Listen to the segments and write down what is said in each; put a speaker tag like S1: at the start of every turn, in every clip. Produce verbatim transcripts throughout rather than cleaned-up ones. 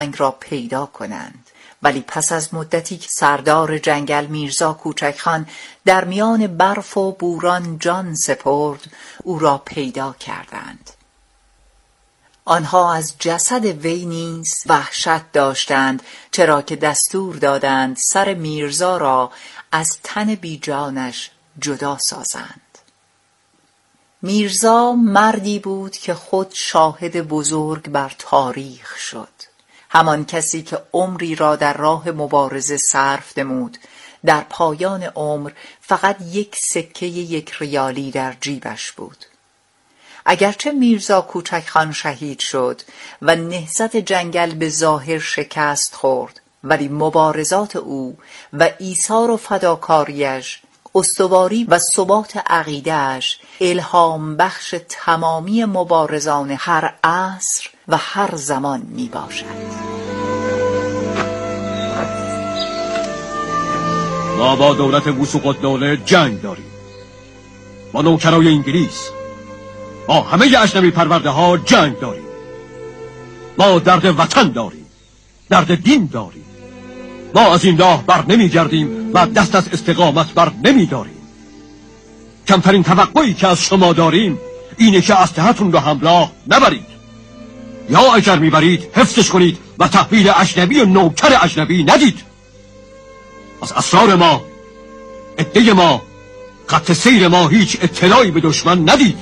S1: جنگ را پیدا کنند. ولی پس از مدتی که سردار جنگل میرزا کوچکخان در میان برف و بوران جان سپرد، او را پیدا کردند. آنها از جسد وی نیز وحشت داشتند، چرا که دستور دادند سر میرزا را از تن بیجانش جدا سازند. میرزا مردی بود که خود شاهد بزرگ بر تاریخ شد. همان کسی که عمری را در راه مبارزه صرف نمود، در پایان عمر فقط یک سکه یک ریالی در جیبش بود. اگرچه میرزا کوچکخان شهید شد و نهضت جنگل به ظاهر شکست خورد، ولی مبارزات او و ایثار و فداکاریش، استواری و ثبات عقیده‌اش الهام بخش تمامی مبارزان هر عصر و هر زمان می باشد.
S2: ما با دولت وثوق‌الدوله جنگ داریم، با نوکرای انگلیس، با همه اجنبی پرورده ها جنگ داریم. ما درد وطن داریم، درد دین داریم. ما از این راه بر نمی گردیم و دست از استقامت بر نمی داریم. کمترین توقعی که از شما داریم اینه که اسلحه‌تون رو همراه نبرید، یا اگر میبرید حفظش کنید و تحویل اجنبی و نوکر اجنبی ندید. از اسرار ما، عده ما، خط سیر ما هیچ اطلاعی به دشمن ندید.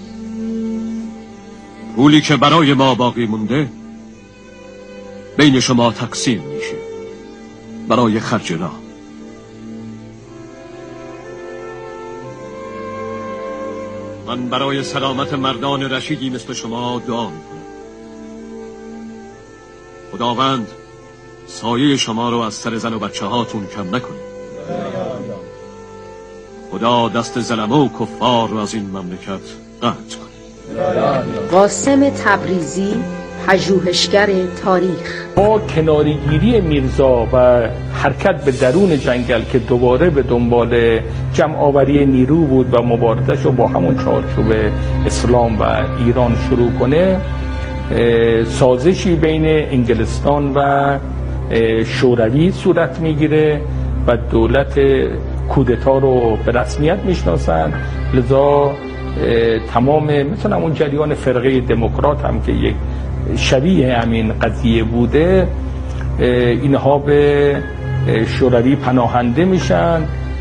S2: پولی که برای ما باقی مونده بین شما تقسیم میشه برای خرج راه. من برای سلامت مردان رشیدی مثل شما دعا میکنم. خداوند سایه شما رو از سر زن و بچه هاتون کم نکنه. خدا دست ظلمه و کفار رو از این مملکت قطع کنه.
S3: قاسم تبریزی، پژوهشگر تاریخ.
S4: با کنارگیری میرزا و حرکت به درون جنگل که دوباره به دنبال جمع آوری نیرو بود و مبارزش رو با همون چارچوب اسلام و ایران شروع کنه، سازشی بین انگلستان و شوروی صورت میگیره و دولت کودتا رو به رسمیت میشناسن. لذا تمام مثلا اون جریان فرقه دموکرات هم که یک شبیه همین قضیه بوده، اینها به شوروی پناهنده میشن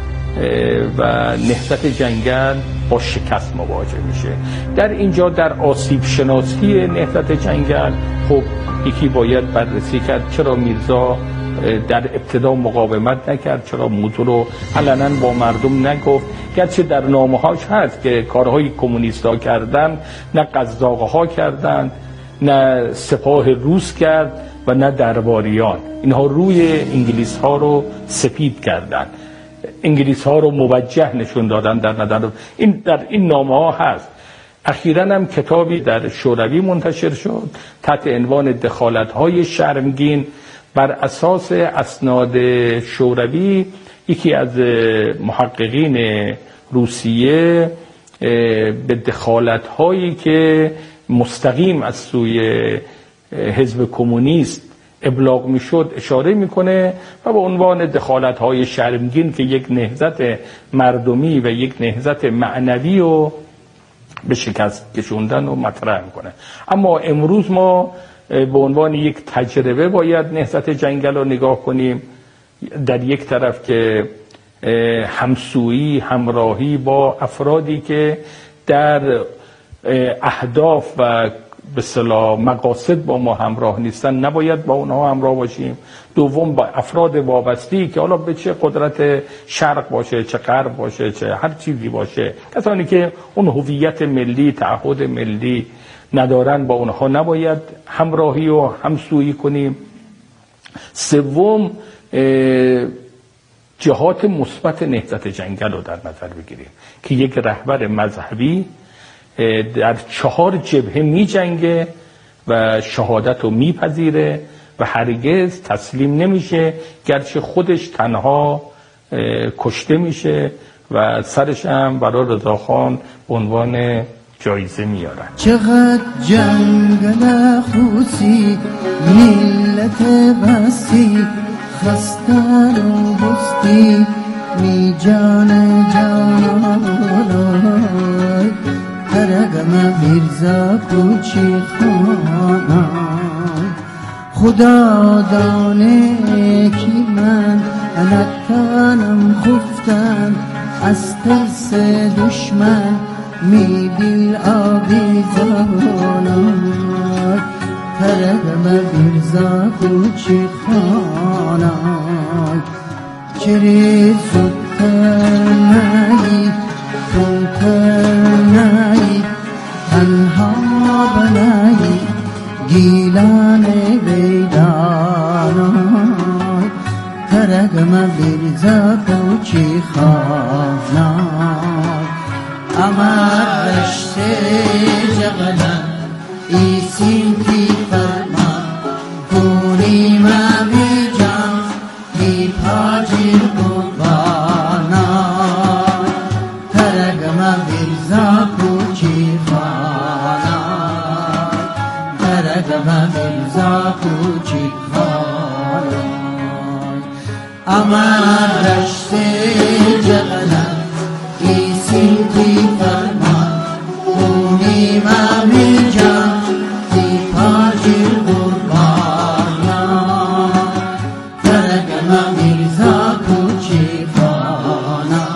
S4: و نهضت جنگل با شکست مواجه میشه. در اینجا در آسیب شناسی نهضت جنگل خب یکی باید بررسی کرد چرا میرزا در ابتدا مقاومت نکرد، چرا موضوع رو علنا با مردم نگفت. گرچه در نامه‌هاش هست که کارهای کمونیست‌ها کردن، نه قزاق‌ها کردن، نه سپاه روس کرد و نه درباریان. اینها روی انگلیس ها رو سپید کردن، انگلیس ها رو موجه نشون دادن در نظر. این در این نامه ها هست. اخیراً هم کتابی در شوروی منتشر شد تحت عنوان دخالت های شرمگین. بر اساس اسناد شوروی یکی از محققین روسیه به دخالت هایی که مستقیم از سوی حزب کمونیست ابلاغ میشد اشاره میکنه و به عنوان دخالت های شرمگین که یک نهضت مردمی و یک نهضت معنوی رو به شکست کشوندن و مطرح میکنه. اما امروز ما به عنوان یک تجربه باید نهضت جنگل رو نگاه کنیم. در یک طرف که همسویی، همراهی با افرادی که در اهداف و به اصطلاح مقاصد با ما همراه نیستن، نباید با اونها همراه باشیم. دوم با افراد وابسته که حالا به چه قدرت شرق باشه، چه غرب باشه، چه هر چیزی باشه، کسانی که اون هویت ملی، تعهد ملی ندارن، با اونها نباید همراهی و همسویی کنیم. سوم جهات مثبت نهضت جنگل رو در نظر بگیریم که یک رهبر مذهبی در چهار جبهه می جنگه و شهادت رو می پذیره و هرگز تسلیم نمیشه، گرچه خودش تنها کشته میشه و سرش هم برای رضاخان به عنوان جایزه میارن.
S5: چقدر جنگل خوسی ملت بسی خستن و بستی می جان جانای ترگم میرزا کوچی خانای خدا دانه کی من انتانم خفتم از ترس دشمن می دل آویزانای ترگم میرزا کوچی خانای چری زودتر نایی تونتر نایی تنها بنایی گیلان بیدانای ترگم میرزا کوچی خانای امر رشته جغلن ایسین کی فرمان پوری ما بی جان بی پاجیر قربانا ترگم میرزا کوچی خانا ترگم میرزا کوچی خانا امر رشته جغلن ایسین کی فرمان پوری ما بی جان بی پاجیر قربانا ترگم میرزا کوچی خانا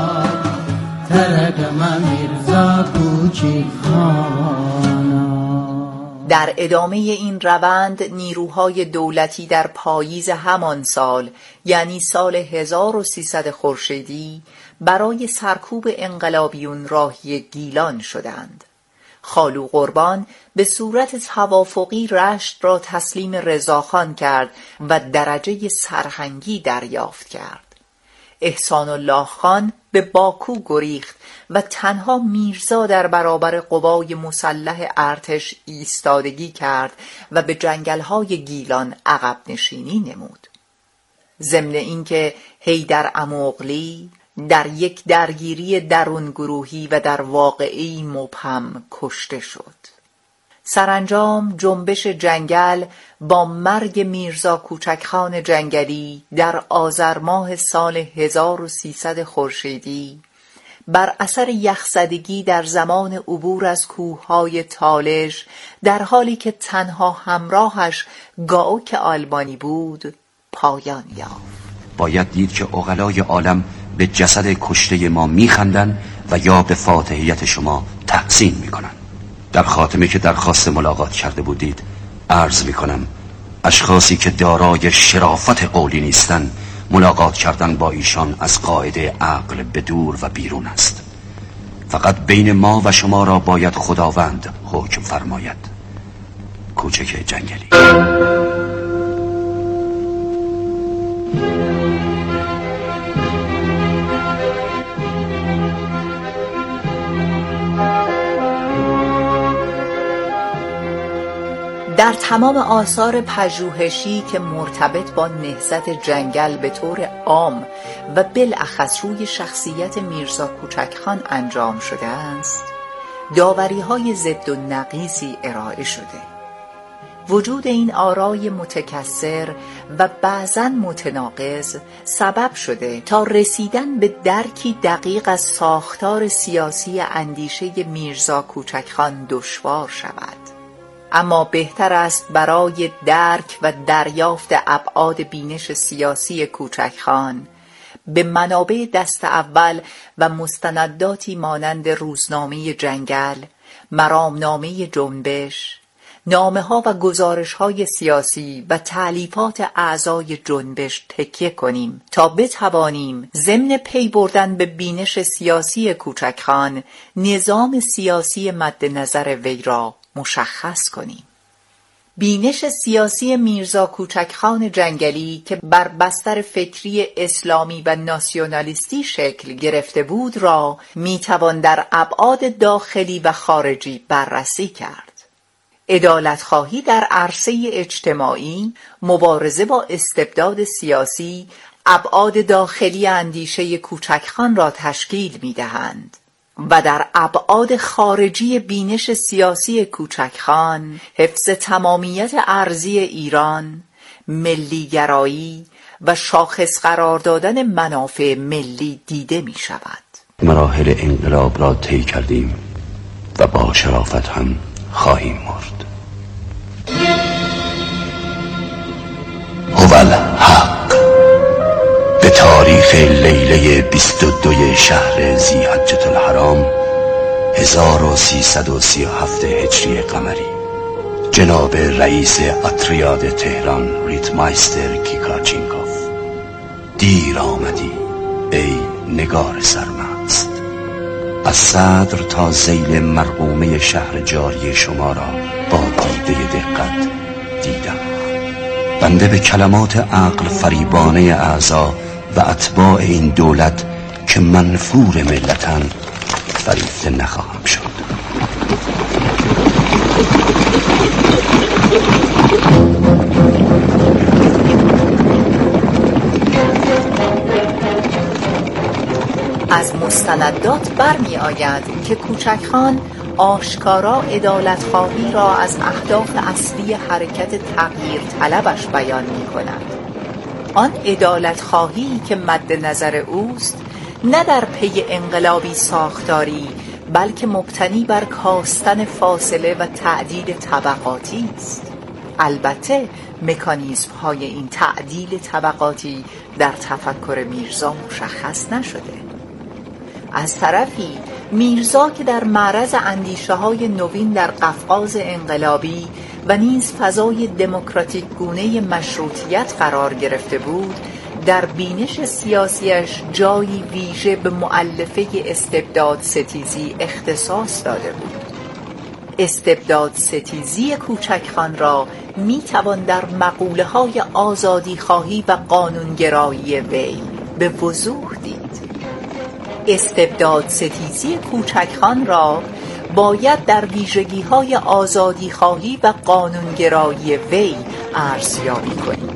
S5: ترگم میرزا کوچی خانا.
S1: در ادامه این روند نیروهای دولتی در پاییز همان سال یعنی سال هزار و سیصد خورشیدی برای سرکوب انقلابیون راهی گیلان شدند. خالو قربان به صورت توافقی رشت را تسلیم رضاخان کرد و درجه سرهنگی دریافت کرد. احسان الله خان به باکو گریخت و تنها میرزا در برابر قوای مسلح ارتش ایستادگی کرد و به جنگل‌های گیلان عقب نشینی نمود. ضمن اینکه حیدر اموغلی در یک درگیری درون گروهی و در واقعی مبهم کشته شد. سرانجام جنبش جنگل با مرگ میرزا کوچکخان جنگلی در آذر ماه سال هزار و سیصد خورشیدی بر اثر یخزدگی در زمان عبور از کوههای تالش در حالی که تنها همراهش گاوک آلبانی بود پایان یافت.
S6: باید دید که عقلای عالم به جسد کشته ما میخندن و یا به فاتحیت شما تحسین میکنن. در خاتمه که درخواست ملاقات کرده بودید عرض میکنم اشخاصی که دارای شرافت قولی نیستن ملاقات کردن با ایشان از قاعده عقل به دور و بیرون است. فقط بین ما و شما را باید خداوند حکم فرماید. کوچک جنگلی.
S1: در تمام آثار پژوهشی که مرتبط با نهضت جنگل به طور عام و بالاخص روی شخصیت میرزا کوچکخان انجام شده است، داوری‌های ضد و نقیضی ارائه شده. وجود این آرای متکثر و بعضاً متناقض سبب شده تا رسیدن به درکی دقیق از ساختار سیاسی اندیشه میرزا کوچکخان دشوار شود. اما بهتر است برای درک و دریافت ابعاد بینش سیاسی کوچکخان به منابع دست اول و مستنداتی مانند روزنامه جنگل، مرامنامه جنبش، نامه ها و گزارش های سیاسی و تألیفات اعضای جنبش تکیه کنیم تا بتوانیم ضمن پی بردن به بینش سیاسی کوچکخان نظام سیاسی مد نظر وی را مشخص کنیم. بینش سیاسی میرزا کوچکخان جنگلی که بر بستر فکری اسلامی و ناسیونالیستی شکل گرفته بود را میتوان در ابعاد داخلی و خارجی بررسی کرد. عدالتخواهی در عرصه اجتماعی، مبارزه با استبداد سیاسی ابعاد داخلی اندیشه کوچکخان را تشکیل میدهند و در ابعاد خارجی بینش سیاسی کوچکخان حفظ تمامیت ارضی ایران، ملیگرایی و شاخص قرار دادن منافع ملی دیده می شود.
S6: مراحل انقلاب را طی کردیم و با شرافت هم خواهیم مرد. هو الحق. به تاریخ لیله بیست و دو شهر ذی‌حجة الحرام هزار و سیصد و سی و هفت هجری قمری، جناب رئیس اتریاد تهران ریتمایستر کیکارچینکوف، دیر آمدی ای نگار سرمست. از صدر تا ذیل مرقومه شهر جاری شما را با دیده دقت دیدم. بنده به کلمات عقل فریبانه اعضا و اتباع این دولت که منفور ملتن فریفته نخواهم شد.
S1: از مستندات برمی آید که کوچکخان آشکارا عدالت‌خواهی را از اهداف اصلی حرکت تغییر طلبش بیان می کند. آن عدالت‌خواهی که مد نظر اوست نه در پی انقلابی ساختاری، بلکه مبتنی بر کاستن فاصله و تعدیل طبقاتی است. البته مکانیزم های این تعدیل طبقاتی در تفکر میرزا مشخص نشده. از طرفی میرزا که در معرض اندیشه های نوین در قفقاز انقلابی و نیز فضای دموکراتیک گونه مشروطیت قرار گرفته بود، در بینش سیاسیش جایی ویژه به مؤلفه استبداد ستیزی اختصاص داده بود. استبداد ستیزی کوچکخان را می توان در مقوله های آزادی خواهی و قانونگرایی وی به وضوح دید. استبداد ستیزی کوچکخان را باید در ویژگی های آزادی خواهی و قانونگرایی وی ارزیابی کنیم.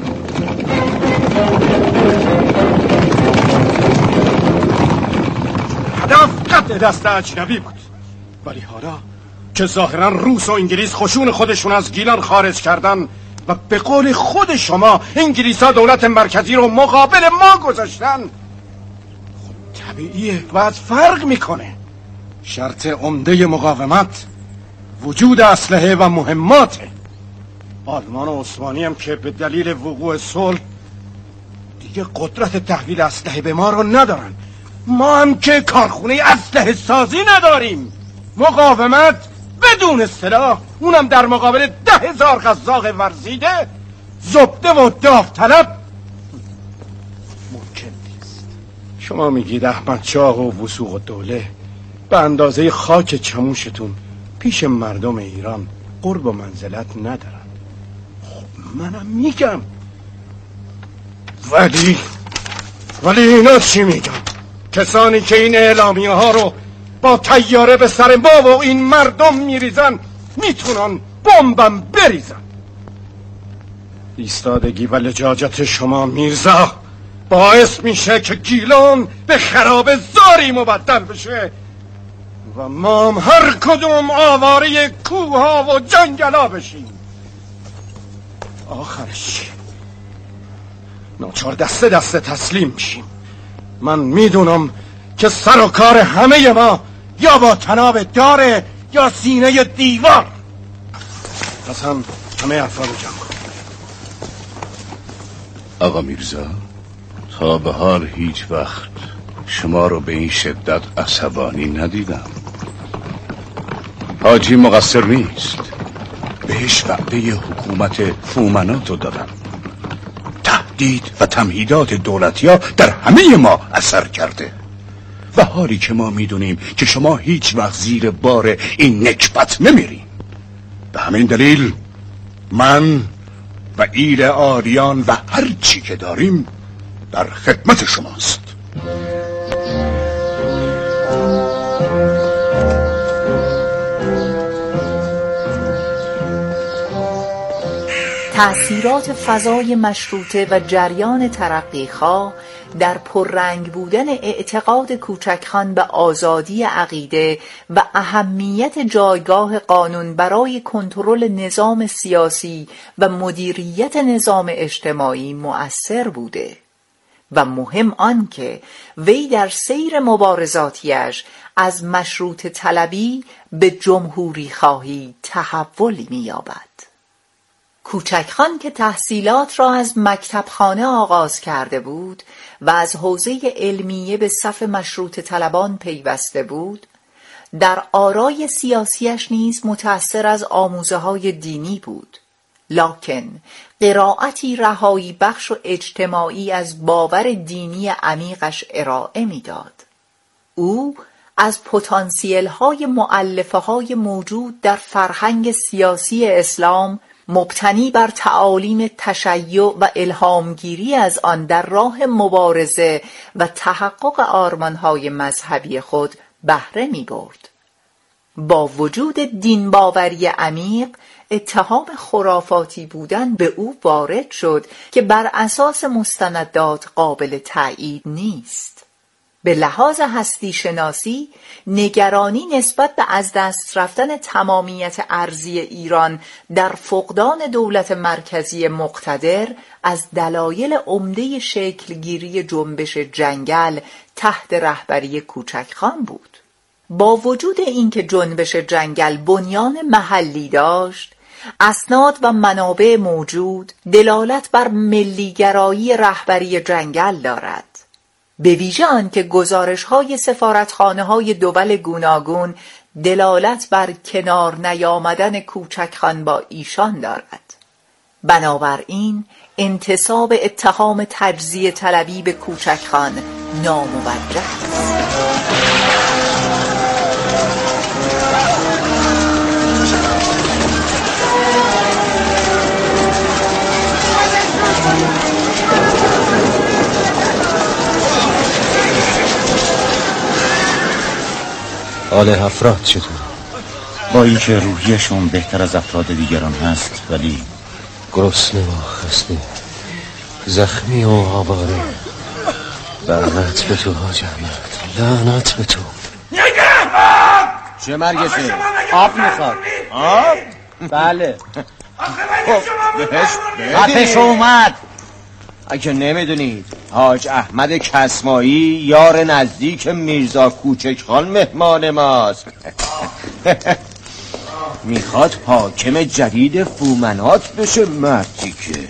S2: هدف قطع دست اجنبی بود، ولی حالا که ظاهرا روس و انگلیس خشون خودشون از گیلان خارج کردن و به قول خود شما انگلیس ها دولت مرکزی رو مقابل ما گذاشتن، خب طبیعیه باید فرق میکنه. شرط عمده مقاومت وجود اسلحه و مهماته. آلمان و عثمانی هم که به دلیل وقوع صلح دیگه قدرت تحویل اسلحه به ما رو ندارن، ما هم که کارخونه اسلحه سازی نداریم. مقاومت بدون سلاح، اونم در مقابل ده هزار قزاق ورزیده، زبده و داوطلب، ممکن نیست. شما میگید احمد شاه و وثوق الدوله به اندازه خاک چموشتون پیش مردم ایران قرب و منزلت ندارن. خب منم میگم، ولی ولی اینا چی میگن؟ کسانی که این اعلامیه ها رو با طیاره به سر ما و این مردم میریزن میتونن بمبم بریزن. ایستادگی و لجاجت شما میرزا باعث میشه که گیلان به خراب زاری مبدل بشه و ما هم هر کدوم آواره کوه ها و جنگلا بشیم. آخرش ناچار دسته دسته تسلیم میشیم. من میدونم که سر و کار همه ما یا با تناب داره یا سینه دیوار. پس هم همه حرفا رو جمع کن.
S7: آقا میرزا، تا به حال هیچ وقت شما رو به این شدت عصبانی ندیدم. حاجی مقصر نیست، بهش وعده حکومت فومناتو دادم. تهدید و تمهیدات دولتیا در همه ما اثر کرده و حالی که ما میدونیم که شما هیچ وقت زیر بار این نکبت نمیرین، به همین دلیل من و ایل آریان و هر چی که داریم در خدمت شماست.
S1: تأثیرات فضای مشروطه و جریان ترقیخواه در پررنگ بودن اعتقاد کوچکخان به آزادی عقیده و اهمیت جایگاه قانون برای کنترل نظام سیاسی و مدیریت نظام اجتماعی مؤثر بوده و مهم آن که وی در سیر مبارزاتیش از مشروط طلبی به جمهوری خواهی تحول می‌یابد. کوچکخان که تحصیلات را از مکتبخانه آغاز کرده بود و از حوزه علمیه به صف مشروط طلبان پیوسته بود، در آرای سیاسیش نیز متأثر از آموزه‌های دینی بود، لکن قرائتی رهایی بخش و اجتماعی از باور دینی عمیقش ارائه می‌داد. او از پتانسیل های مؤلفه های موجود در فرهنگ سیاسی اسلام مبتنی بر تعالیم تشیع و الهامگیری از آن در راه مبارزه و تحقق آرمانهای مذهبی خود بهره می برد. با وجود دین باوری عمیق، اتهام خرافاتی بودن به او وارد شد که بر اساس مستندات قابل تأیید نیست. به لحاظ هستی شناسی، نگرانی نسبت به از دست رفتن تمامیت ارضی ایران در فقدان دولت مرکزی مقتدر از دلایل عمده شکلگیری جنبش جنگل تحت رهبری کوچکخان بود. با وجود اینکه جنبش جنگل بنیان محلی داشت، اسناد و منابع موجود دلالت بر ملیگرایی رهبری جنگل دارد. به ویژه آن که گزارش‌های سفارتخانه‌های دول گوناگون دلالت بر کنار نیامدن کوچکخان با ایشان دارد. بنابراین انتساب اتهام تجزیه طلبی به کوچکخان ناموجه است.
S8: حال افراد چطور؟ با اینکه روحیشون بهتر از افراد دیگران هست، ولی
S2: گرسنه و خسته، زخمی و آواره. لعنت به تو حاج احمد، لعنت به تو.
S9: نگهبان!
S10: چه مرگشه؟ آب میخواد. آب؟ بله.
S9: خب
S10: بهش بدید. اومد. اگه نمیدونید حاج احمد کسمایی یار نزدیک میرزا کوچکخان مهمان ماست. میخواد حاکم جدید فومنات بشه. مردی که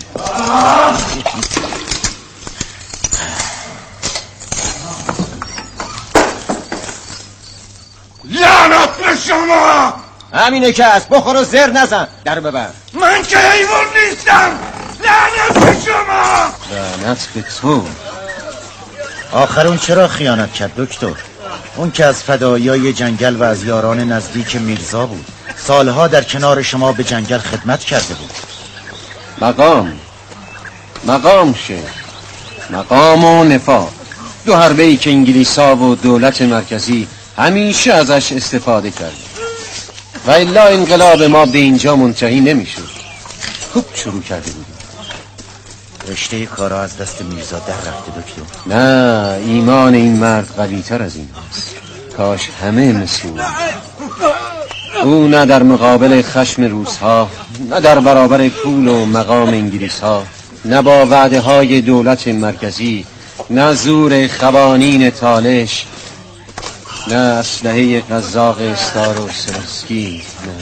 S9: لعنت به شما!
S10: همینه که از بخور و زر نزن. در ببر.
S9: من که حیوان نیستم. لعنت به شما!
S2: لعنت به تو.
S8: آخر اون چرا خیانت کرد دکتر؟ اون که از فدایای جنگل و از یاران نزدیک میرزا بود، سالها در کنار شما به جنگل خدمت کرده بود.
S2: مقام مقام شه مقام و نفاق، دو حربه‌ای که انگلیسا و دولت مرکزی همیشه ازش استفاده کرد و الا انقلاب ما به اینجا منتهی نمیشد. خوب شروع کرده بودیم.
S8: رشته کارا از دست میرزا در رفته دکتر.
S2: نه، ایمان این مرد قوی تر از این هست. کاش همه مثل او. او نه در مقابل خشم روس‌ها، نه در برابر پول و مقام انگلیس‌ها، نه با وعده های دولت مرکزی، نه زور خوانین تالش، نه اسلحه قزاق استار و سرسکی، نه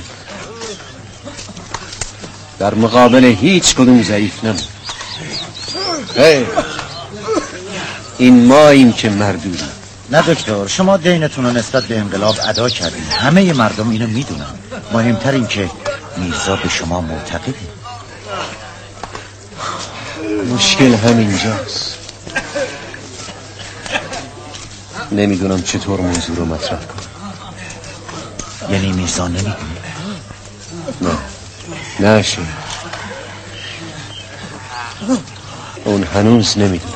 S2: در مقابل هیچ کدوم ضعیف نمود. خیر، این ماییم که مردودیم.
S8: نه دکتر، شما دینتون رو نسبت به انقلاب ادا کردین. همه مردم اینو میدونن. مهمتر این که میرزا به شما معتقده.
S2: مشکل همینجاست. نمیدونم چطور موضوع رو مطرح کنم.
S8: یعنی میرزا نمیدونه؟
S2: نه نه شیخ، اون هنوز نمیدونه.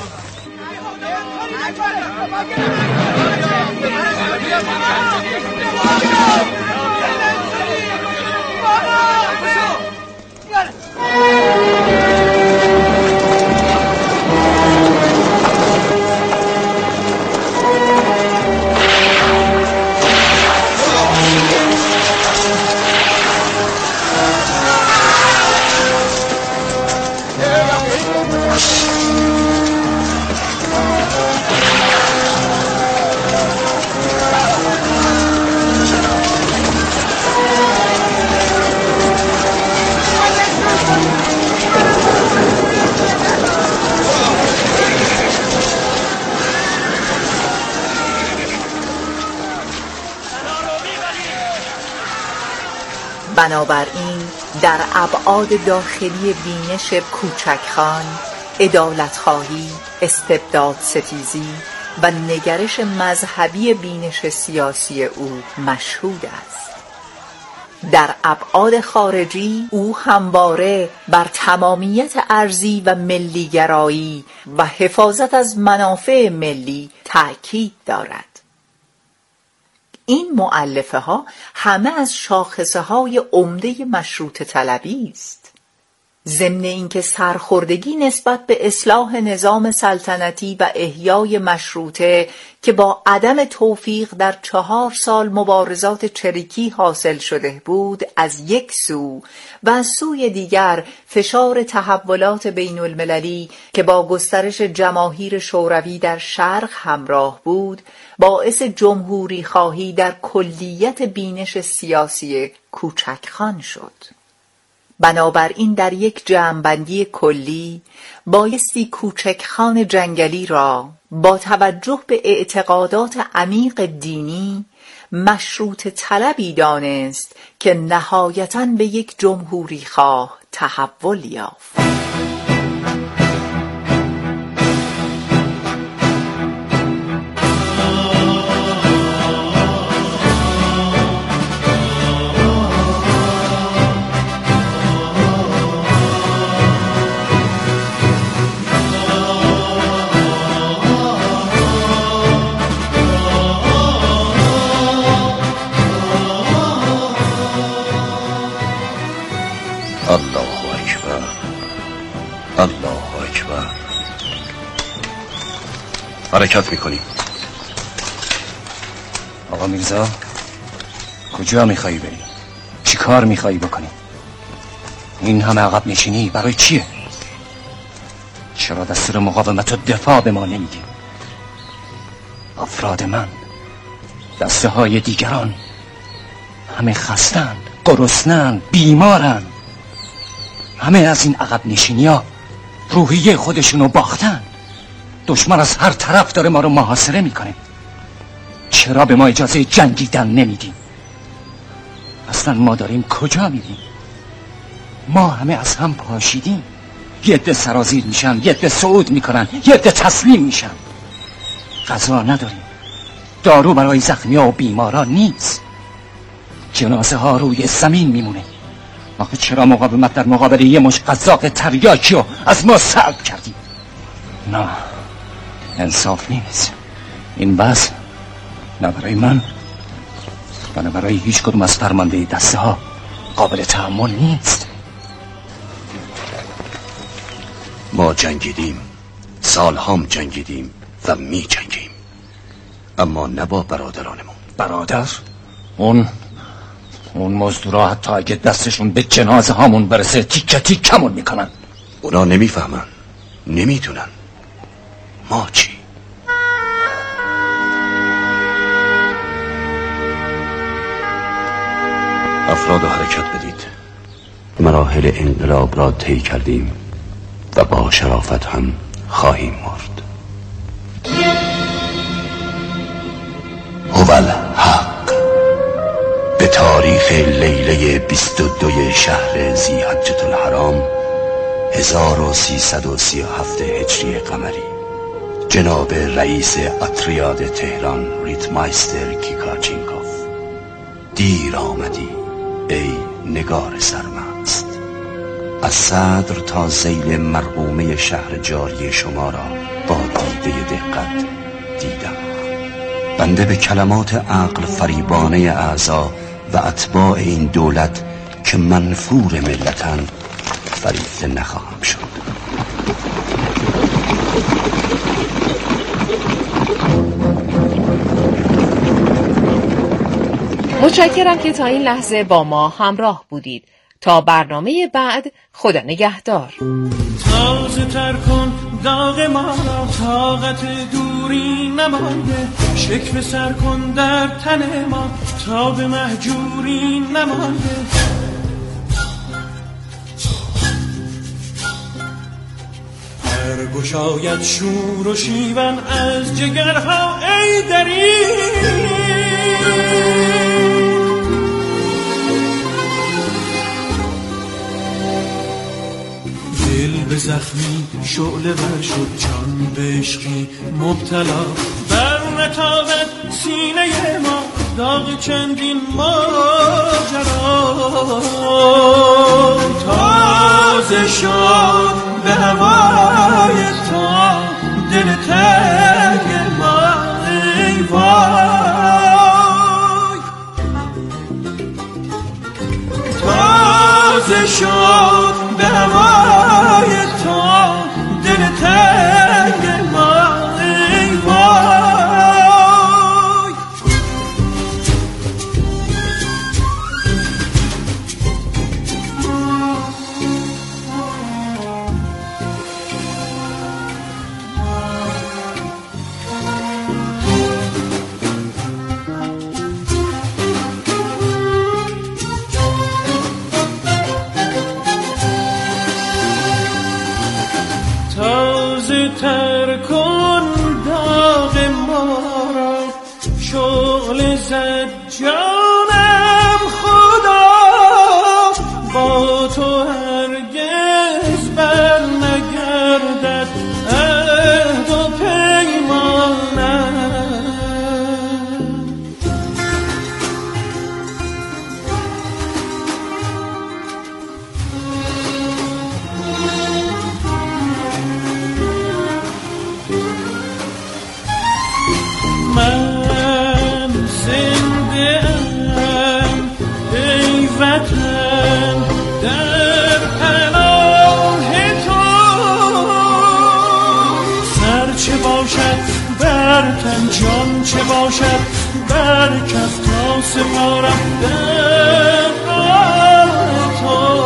S1: بنابراین در ابعاد داخلی بینش کوچکخان، عدالت‌خواهی، استبداد ستیزی و نگرش مذهبی بینش سیاسی او مشهود است. در ابعاد خارجی او همواره بر تمامیت ارضی و ملیگرایی و حفاظت از منافع ملی تأکید دارد. این مؤلفه ها همه از شاخصه های عمده مشروطه طلبی است. ضمن اینکه سرخوردگی نسبت به اصلاح نظام سلطنتی و احیای مشروطه که با عدم توفیق در چهار سال مبارزات چریکی حاصل شده بود از یک سو، و از سوی دیگر فشار تحولات بین المللی که با گسترش جماهیر شوروی در شرق همراه بود، باعث جمهوری خواهی در کلیت بینش سیاسی کوچکخان شد. بنابراین در یک جمع‌بندی کلی بایستی کوچکخان جنگلی را با توجه به اعتقادات عمیق دینی مشروط طلبی دانست که نهایتاً به یک جمهوری خواه تحول یافت.
S6: الله اکبر، الله اکبر. حرکت میکنیم.
S10: آقا میرزا، کجا میخوایی بری؟ چی کار میخوایی بکنی؟ این همه عقب نشینی برای چیه؟ چرا دستور مقاومت و دفاع به ما نمیدی؟ افراد من، دسته های دیگران همه خستند، گرسنند، بیمارند. همه از این عقب نشینی ها روحیه خودشونو باختن. دشمن از هر طرف داره ما رو محاصره میکنه. چرا به ما اجازه جنگیدن نمیدیم؟ اصلا ما داریم کجا میریم؟ ما همه از هم پاشیدیم. یه عده سرازیر میشن، یه عده صعود میکنن، یه عده تسلیم میشن. غذا نداریم، دارو برای زخمی ها و بیماران نیست. جنازه ها روی زمین میمونه. آخه چرا مقاومت در مقابل یه مش قزاق تریاکی رو از ما سلب کردیم؟ نه، انصاف نیست. این بس نه برای من و نه برای هیچ کدوم از فرمانده دسته ها قابل تحمل نیست.
S6: ما جنگیدیم، سالهام جنگیدیم و می جنگیم، اما نه با برادرانمون.
S10: برادر؟ اون اون مزدورا حتی اگه دستشون به جنازه هامون برسه تیکه تیکمون میکنن.
S6: اونا نمیفهمن، نمیدونن. ما چی؟ افراد حرکت بدید. مراحل انقلاب را طی کردیم و با شرافت هم خواهیم مرد. هو الحق. به تاریخ لیله بیست و دو شهر ذی حجة الحرام هزار و سیصد و سی و هفت هجری قمری، جناب رئیس اتریاد تهران ریتمایستر کیکارچینکوف، دیر آمدی ای نگار سرمست. از صدر تا ذیل مرقومه شهر جاری شما را با دیده دقت دیدم. بنده به کلمات عقل فریبانه اعضا و اتباع این دولت که منفور ملتن فریفته نخواهم شد.
S11: متشکرم که تا این لحظه با ما همراه بودید.
S3: تا برنامه بعد، خدا نگهدار.
S11: تازه تر کن داغ ما را، طاقت دوری نمانده، شکوه سر کن در تن ما تا به مهجوری نمانده. هر گشاید شور و شیون از جگرها ای دری، دل به زخمی شعله ور شد، جان به عشقی مبتلا، بر نتابد سینه ما داغ چندین ماجرا. تازه شد به هوای تا دل تنگ ما ای وای. تازه شد به هوای تا دل تنگ ما ای وای. تر کن داغ ما را، شغل زد جانم خدا، با تو هرگز بر نگردد عهد و پیمانم. من زنده ام ای وطن در پناه تو، سر چه باشد بر تن، جان چه باشد بر کف، تا سپارم در راه تو.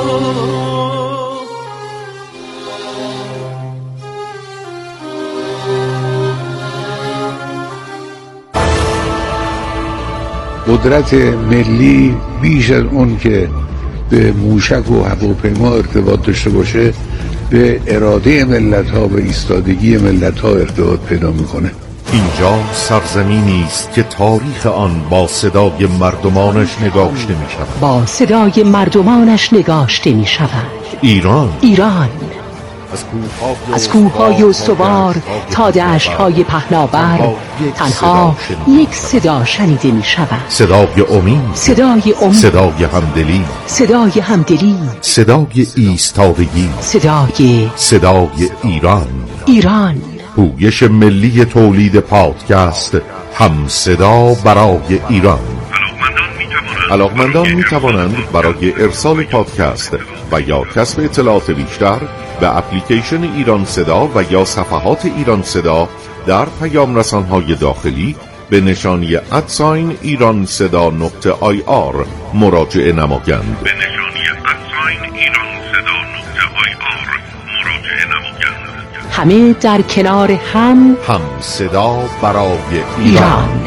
S7: قدرت ملی بیش از اون که به موشک و هواپیما ارتباط داشته باشه، به اراده ملت ها و ایستادگی ملت ها ارتباط پیدا میکنه.
S12: اینجا سرزمینی است که تاریخ آن با صدای مردمانش نگاشته می شود.
S3: با صدای مردمانش نگاشته می شود.
S12: ایران
S3: ایران از کوههای استوار تا دشت‌های پهناور، تنها یک صدا شنیده می شود.
S12: صدای امید،
S3: صدای امید،
S12: صدای همدلی،
S3: صدای همدلی،
S12: صدای ایستادگی،
S3: صدای
S12: صدای ایران.
S3: ایران
S12: پویش ملی تولید پادکست، هم صدا برای ایران. علاقمندان می توانند برای ارسال پادکست و یا کسب اطلاعات بیشتر به اپلیکیشن ایران صدا و یا صفحات ایران صدا در پیام رسانهای داخلی به نشانی ادساین ایران صدا نقطه آی آر مراجعه نمایند. به نشانی ادساین ایران صدا نقطه آی آر مراجعه نمایند.
S3: همه در کنار هم،
S12: هم صدا برای ایران,
S3: ایران.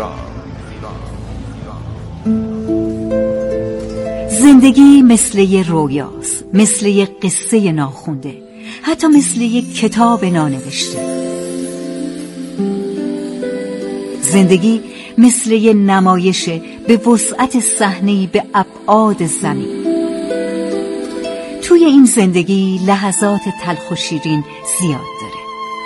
S13: زندگی مثل یه رویاست، مثل یه قصه ناخونده، حتی مثل یه کتاب نانوشته. زندگی مثل یه نمایشه به وسعت صحنه‌ای به ابعاد زمین. توی این زندگی لحظات تلخ و شیرین زیاد داره.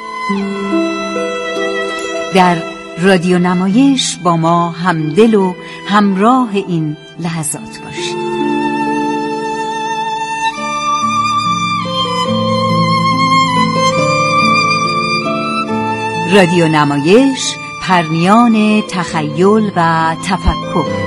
S13: در رادیو نمایش با ما همدل و همراه این لحظات باشید. رادیو نمایش، پرنیان تخیل و تفکر.